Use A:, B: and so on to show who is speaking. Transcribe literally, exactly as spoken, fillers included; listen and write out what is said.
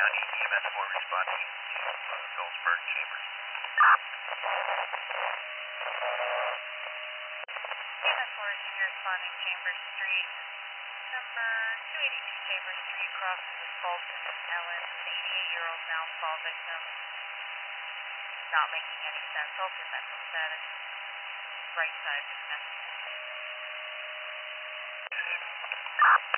A: County E M S four responding to uh, Phillipsburg Chambers.
B: E M S four is here responding Chambers Street. Number two eighty-two Chambers Street crosses with Fulton and Ellen, an eighty-eight-year-old mouth fall victim. Not making any sense. Altered mental status. Right side of his neck.